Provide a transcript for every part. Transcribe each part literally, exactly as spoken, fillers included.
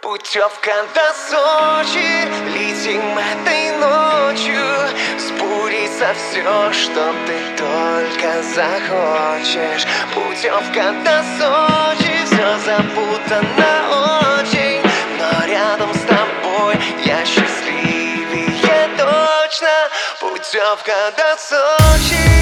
Путевка до Сочи, летим этой ночью. Сбудется все, что ты только захочешь. Путевка до Сочи, все запутано очень, но рядом с тобой я счастливее точно. Путевка до Сочи.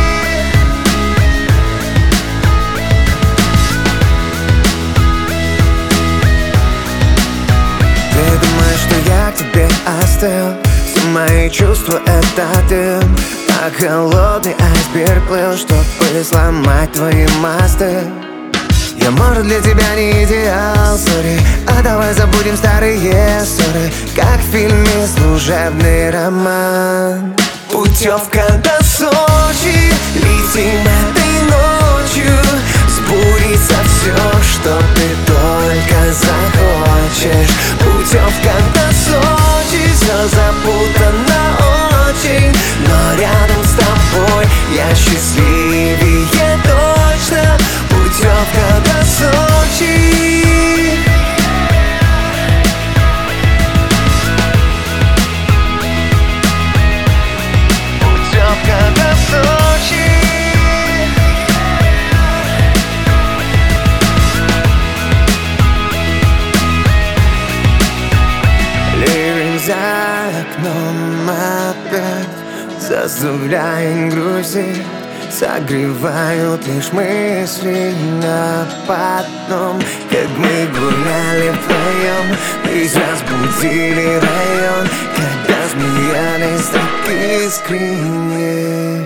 Я к тебе остыл, все мои чувства — это дым. Так холодный айсберг плыл, чтобы сломать твои мосты. Я, может, для тебя не идеал, сори, а давай забудем старые ссоры, как в фильме «Служебный роман». Путевка до Сочи, летим этой ночью. Сбудется все, что ты только захочешь. Путевка до Сочи, все запутано очень, но рядом с тобой я счастливее точно. Путевка до Сочи. Путевка до Сочи. Ливень за окном опять заставляет грустить, согревают лишь мысли на потом. Как мы гуляли вдвоем, и разбудили район, когда смеялись так искренне.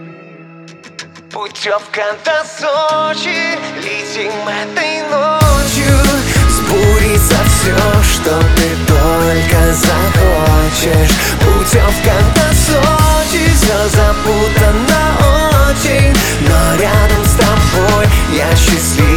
Путевка до Сочи, летим этой ночью. Сбудется все, что ты только захочешь. Путевка до Сочи, все запутано очень, но рядом с тобой я счастлив.